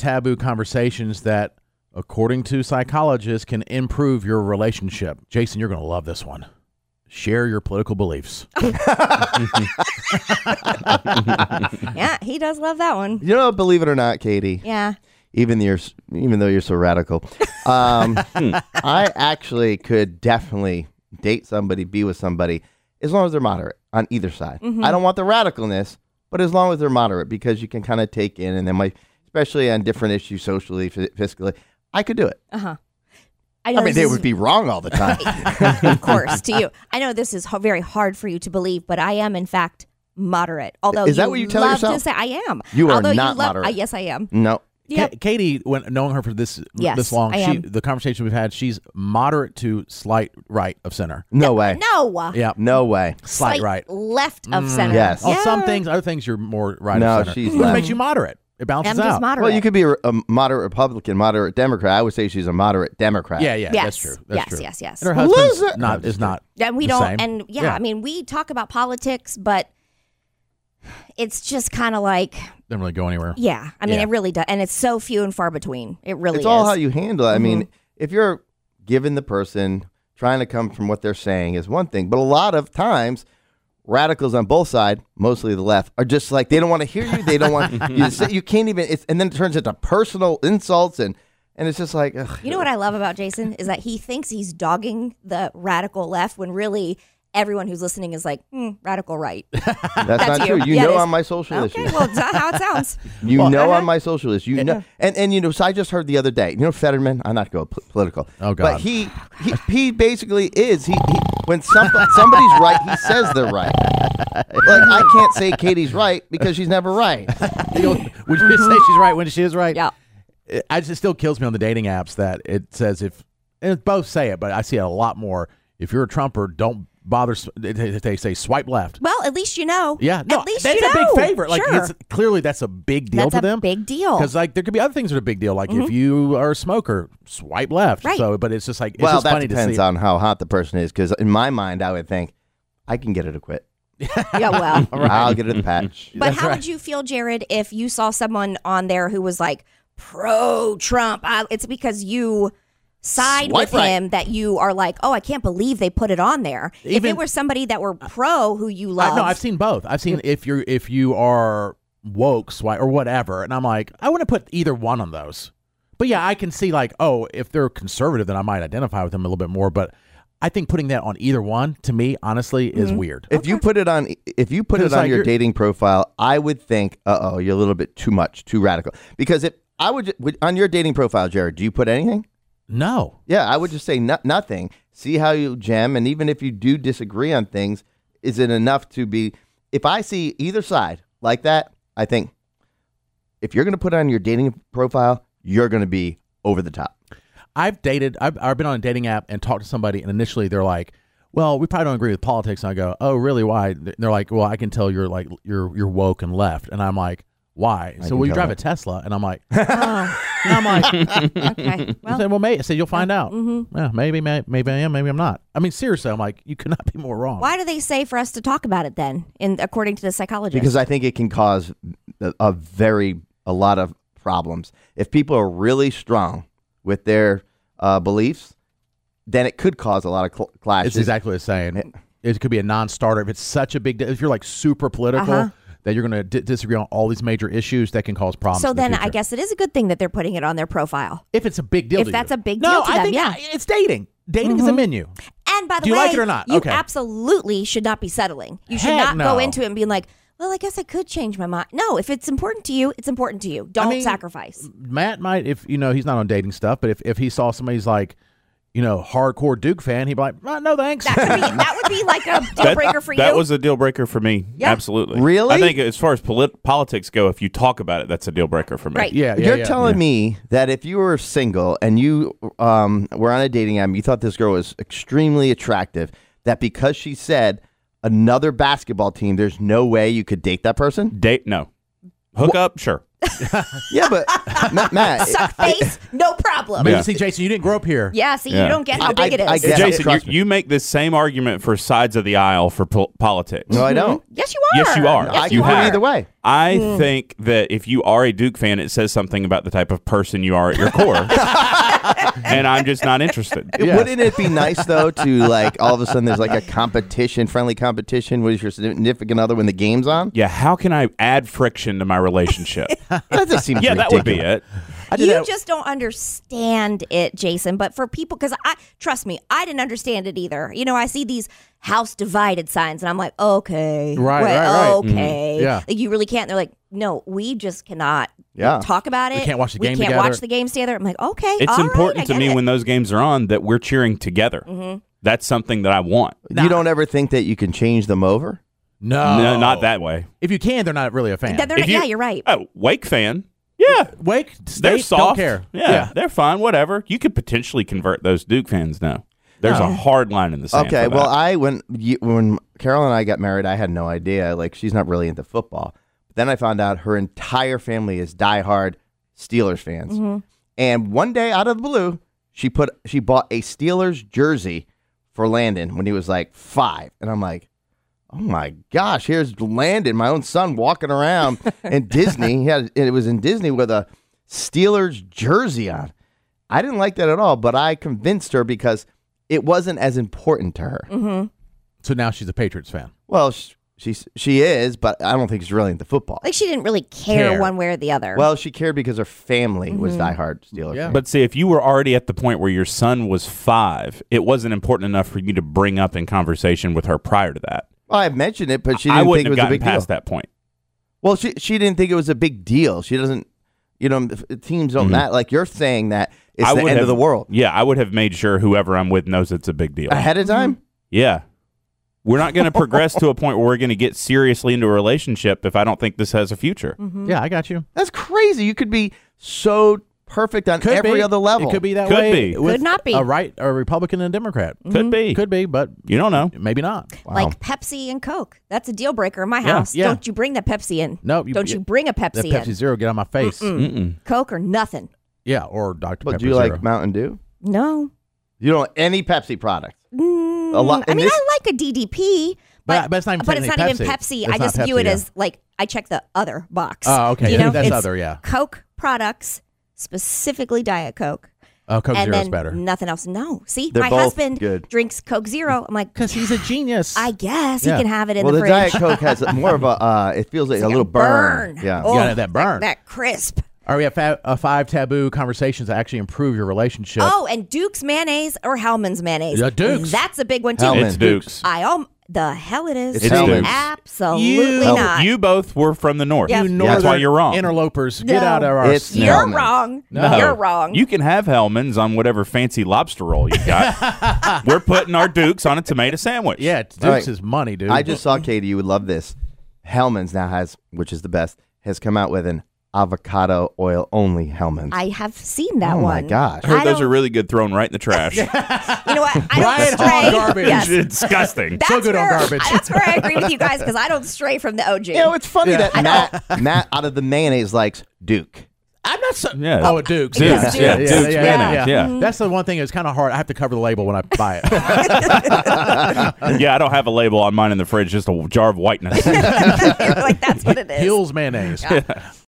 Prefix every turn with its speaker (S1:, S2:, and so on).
S1: taboo conversations that, according to psychologists, can improve your relationship. Jason, you're going to love this one. Share your political beliefs.
S2: Yeah, he does love that one.
S3: You know, believe it or not, Katie.
S2: Yeah.
S3: Even though you're so radical, I actually could definitely date somebody, be with somebody, as long as they're moderate on either side. I don't want the radicalness, but as long as they're moderate, because you can kind of take in, and then especially on different issues, socially, fiscally, I could do it. I mean, they would be wrong all the time.
S2: Of course, to you. I know this is very hard for you to believe, but I am, in fact, moderate. Although
S3: is that what you tell
S2: love
S3: yourself?
S2: To say I am.
S3: You are
S2: Although
S3: not moderate.
S2: Yes, I am.
S3: No.
S2: Yep.
S1: Katie, knowing her for this long, the conversation we've had, she's moderate to slight right of center.
S3: No way.
S2: No.
S1: Yeah.
S3: No way.
S1: Slight right.
S2: Left of center.
S3: Yes.
S1: On some things, other things you're more right of center.
S3: She's
S1: Which
S3: left.
S1: makes you moderate. It balances out.
S2: Moderate.
S3: Well, you could be a moderate Republican, moderate Democrat. I would say she's a moderate Democrat.
S1: Yeah,
S2: Yes.
S1: that's true. That's true.
S2: Yes.
S1: And her husband's is not.
S2: And we
S1: the
S2: don't.
S1: same.
S2: And I mean, we talk about politics, but it's just kind of like.
S1: Doesn't really go anywhere.
S2: Yeah, I mean, it really does, and it's so few and far between. It really
S3: It's
S2: is.
S3: all how you handle it. I mean, if you're giving the person trying to come from what they're saying is one thing, but a lot of times radicals on both sides, mostly the left, are just like, they don't want to hear you. They don't want you to say, you can't even, and then it turns into personal insults, and it's just like, ugh.
S2: You know what I love about Jason is that he thinks he's dogging the radical left when really everyone who's listening is like, radical right.
S3: That's not
S2: you.
S3: true. You
S2: Yeah, it
S3: know
S2: is.
S3: on my social
S2: Okay,
S3: issues.
S2: well, it's not how it sounds.
S3: You know on my social issues. You know, and you know, so I just heard the other day, you know, Fetterman, I'm not going political.
S1: Oh, God.
S3: But he basically is, he when somebody's right, he says they're right. Like, I can't say Katie's right because she's never right.
S1: Would you say she's right when she is right?
S2: Yeah.
S1: It still kills me on the dating apps that it says and both say it, but I see it a lot more. If you're a Trumper, don't bother. They say swipe left.
S2: Well, at least you know.
S1: Yeah, no,
S2: at least
S1: that's
S2: you
S1: a
S2: know.
S1: big favorite. Like,
S2: Sure.
S1: clearly that's a big deal
S2: That's
S1: to
S2: a
S1: them.
S2: big deal.
S1: Because like there could be other things that are a big deal. Like if you are a smoker, swipe left.
S2: Right.
S1: So, but it's just like it's
S3: Well,
S1: just
S3: that
S1: funny to
S3: depends
S1: see.
S3: on how hot the person is, because in my mind, I would think, I can get her to quit.
S2: Yeah, well.
S3: I'll get her the patch.
S2: But how would you feel, Jared, if you saw someone on there who was like pro-Trump? It's because you side
S3: Swipe
S2: with
S3: right.
S2: him that you are like, oh, I can't believe they put it on there. If
S1: Even-
S2: it were somebody that were pro who you love.
S1: No, I've seen both. I've seen if you are woke, swipe or whatever, and I'm like, I wouldn't put either one on those. But yeah, I can see like, oh, if they're conservative, then I might identify with them a little bit more. But I think putting that on either one, to me, honestly, is weird.
S3: If you put it on,
S1: like
S3: your
S1: you're-
S3: dating profile, I would think, you're a little bit too much, too radical. Because if I would on your dating profile, Jared, do you put anything?
S1: No.
S3: Yeah, I would just say nothing. See how you gem, and even if you do disagree on things, is it enough to be? If I see either side like that, I think if you're going to put it on your dating profile, you're going to be over the top.
S1: I've been on a dating app and talked to somebody, and initially they're like, well, we probably don't agree with politics. And I go, oh, really? Why? And they're like, well, I can tell you're like you're woke and left. And I'm like, why? So will you drive a Tesla? And I'm like, oh. And I'm like,
S2: Okay.
S1: I said, well, I said, you'll find out. Yeah, maybe I am, maybe I'm not. I mean, seriously, I'm like, you could not be more wrong.
S2: Why do they say for us to talk about it then, according to the psychologist?
S3: Because I think it can cause a lot of problems. If people are really strong with their beliefs, then it could cause a lot of clashes.
S1: It's exactly what it's saying. It could be a non-starter. If it's such a big deal, if you're like super political, that you're going to disagree on all these major issues, that can cause problems.
S2: So
S1: in the
S2: then
S1: future.
S2: I guess it is a good thing that they're putting it on their profile.
S1: If it's a big deal
S2: If
S1: to
S2: that's
S1: you.
S2: a big
S1: No,
S2: deal to
S1: I
S2: them,
S1: think
S2: yeah.
S1: it's dating. Dating is a menu.
S2: And by the
S1: Do you
S2: way,
S1: like it or not?
S2: you
S1: Okay.
S2: absolutely should not be settling. You should
S1: Heck
S2: not go
S1: no.
S2: into it and being like, well, I guess I could change my mind. No, if it's important to you, it's important to you. Don't sacrifice.
S1: Matt might, if he's not on dating stuff, but if he saw somebody's like, hardcore Duke fan, he'd be like, no thanks.
S2: That would be like a deal breaker for you.
S4: That was a deal breaker for me.
S2: Yeah.
S4: Absolutely.
S3: Really?
S4: I think as far as politics go, if you talk about it, that's a deal breaker for me.
S2: Right.
S1: Yeah,
S3: You're telling me that if you were single and you were on a dating app, you thought this girl was extremely attractive, that because she said another basketball team, there's no way you could date that person?
S4: Date? No. Hook up? Sure.
S3: Yeah, but Matt,
S2: Suck face, no problem.
S1: Maybe see, Jason, you didn't grow up here.
S2: Yeah, see,
S4: Yeah.
S2: you don't get how big it is.
S3: I get it.
S4: Jason,
S3: Trust me.
S4: you make this same argument for sides of the aisle for politics.
S3: No, I don't.
S2: Yes, you are.
S4: Yes, you are.
S3: I
S2: Yes,
S3: can
S2: you
S3: put
S2: are.
S3: it either way.
S4: I think that if you are a Duke fan, it says something about the type of person you are at your core. And I'm just not interested.
S1: Yes.
S3: Wouldn't it be nice though to like all of a sudden there's like a competition, friendly competition with your significant other when the game's on?
S4: Yeah, how can I add friction to my relationship?
S3: That just seems
S4: Yeah, that would be
S3: ridiculous.
S4: it.
S2: You just don't understand it, Jason. But for people, because trust me, I didn't understand it either. You know, I see these house divided signs, and I'm like, okay,
S1: Right.
S2: okay,
S1: Yeah.
S2: Like, you really can't. They're like, no, we just cannot
S3: Yeah.
S2: talk about it.
S1: can't watch the game
S2: We can't
S1: together.
S2: watch the games together. I'm like, okay,
S4: It's
S2: all right,
S4: important
S2: I
S4: to
S2: get
S4: me
S2: it.
S4: when those games are on that we're cheering together. That's something that I want.
S3: You don't ever think that you can change them over?
S1: No.
S4: No, not that way.
S1: If you can, they're not really a fan.
S2: They're not-
S4: If you-
S2: yeah, you're right.
S4: Oh, Wake fan. Yeah.
S1: Wake,
S4: They're
S1: State,
S4: soft.
S1: don't care.
S4: Yeah, they're fine. Whatever. You could potentially convert those Duke fans now. There's a hard line in the sand.
S3: Okay,
S4: for
S3: well,
S4: that.
S3: when Carol and I got married, I had no idea. Like, she's not really into football. Then I found out her entire family is diehard Steelers fans. And one day, out of the blue, she bought a Steelers jersey for Landon when he was like 5, and I'm like, oh my gosh, here's Landon, my own son, walking around in Disney. It was in Disney with a Steelers jersey on. I didn't like that at all, but I convinced her because it wasn't as important to her.
S1: So now she's a Patriots fan.
S3: Well, she is, but I don't think she's really into football.
S2: Like, she didn't really care
S1: Care.
S2: one way or the other.
S3: Well, she cared because her family was diehard Steelers.
S1: Yeah.
S3: fans.
S4: But see, if you were already at the point where your son was 5, it wasn't important enough for you to bring up in conversation with her prior to that.
S3: Well, I mentioned it, but she
S4: I
S3: didn't think
S4: wouldn't
S3: it
S4: have
S3: was a
S4: gotten
S3: big deal.
S4: past that point.
S3: Well, she didn't think it was a big deal. She doesn't, teams don't matter. Like, you're saying that it's
S4: I
S3: the
S4: would
S3: end
S4: have-
S3: of the world.
S4: Yeah, I would have made sure whoever I'm with knows it's a big deal.
S3: Ahead of time?
S4: Yeah. We're not going to progress to a point where we're going to get seriously into a relationship if I don't think this has a future.
S1: Yeah, I got you.
S3: That's crazy. You could be so perfect on
S1: Could
S3: every
S1: be.
S3: other level.
S1: It could be that
S4: Could
S1: way.
S4: be.
S1: with
S2: Could not be.
S1: a Republican and a Democrat.
S4: Could be.
S1: Could be, but
S4: You don't know.
S1: maybe not.
S3: Wow.
S2: Like Pepsi and Coke. That's a deal breaker in my
S4: Yeah.
S2: house.
S1: Yeah.
S2: Don't you bring the Pepsi in.
S1: No,
S2: Don't you bring a
S1: That
S2: Pepsi
S1: Pepsi
S2: in.
S1: Zero get on my face.
S2: Coke or nothing.
S1: Yeah, or Dr.
S3: But
S1: Pepper
S3: do you
S1: Zero.
S3: like Mountain Dew?
S2: No.
S3: You don't like any Pepsi product? A lot.
S2: I
S3: in
S2: mean,
S3: this-
S2: I like a DDP,
S1: But it's not even
S2: but it's not even
S1: technically
S2: Pepsi.
S1: Pepsi.
S2: I
S1: It's
S2: just
S1: not
S2: view it
S1: Pepsi,
S2: as like I check the other box.
S1: Oh, okay.
S2: You
S1: Yeah,
S2: know,
S1: that's
S2: it's
S1: other, yeah.
S2: Coke products, specifically Diet Coke.
S1: Coke
S2: and
S1: Zero's
S2: then
S1: better.
S2: nothing else. No. See,
S3: They're
S2: my
S3: both
S2: husband
S3: good.
S2: drinks Coke Zero. I'm like,
S1: Because he's a genius.
S2: I guess
S1: Yeah.
S2: he can have it in
S3: well,
S2: the
S3: the
S2: fridge.
S3: Diet Coke has more of a, it feels like,
S2: It's
S3: a
S2: like
S3: little burn. Yeah.
S2: Oh,
S1: You gotta have that burn.
S2: That crisp.
S1: All right, we have 5 taboo conversations that actually improve your relationship.
S2: Oh, and Duke's mayonnaise or Hellman's mayonnaise.
S1: Yeah, Duke's.
S2: That's a big one too.
S3: Hellman's.
S4: It's Duke's.
S2: The hell it is.
S3: It's Hellman's.
S2: Absolutely
S1: You-
S2: not.
S4: You both were from the north.
S2: Yeah.
S1: You
S2: Yeah.
S1: northern
S4: That's why you're wrong.
S1: interlopers, get
S2: No.
S1: out of our
S3: It's
S1: snow.
S2: You're
S3: Hellman's.
S2: wrong.
S1: No.
S2: You're wrong.
S4: You can have Hellman's on whatever fancy lobster roll you got. We're putting our Dukes on a tomato sandwich.
S1: Yeah, Dukes
S3: All right.
S1: is money, dude.
S3: I just saw, Katie, you would love this. Hellman's now has, which is the best, has come out with an avocado oil only Hellman's.
S2: I have seen that
S3: Oh,
S2: one.
S3: my gosh.
S4: I heard
S2: I
S4: those
S2: don't-
S4: are really good thrown right in the trash.
S2: You know what? I
S1: Brian
S2: don't stray.
S1: Hall garbage.
S2: Yes.
S4: Disgusting.
S2: That's
S1: So good on
S2: where,
S1: garbage.
S2: That's where I agree with you guys because I don't stray from the OG.
S3: You know, it's funny
S1: Yeah.
S3: that Matt out of the mayonnaise likes Duke.
S1: I'm not so.
S4: Yeah.
S1: Oh, Dukes.
S2: Dukes,
S1: Yeah,
S2: Dukes.
S1: yeah,
S4: Dukes
S1: yeah, yeah,
S4: mayonnaise, yeah.
S1: That's the one thing that's kind of hard. I have to cover the label when I buy it.
S4: Yeah, I don't have a label on mine in the fridge, just a jar of whiteness.
S2: You're like, that's what it is.
S1: Hills mayonnaise.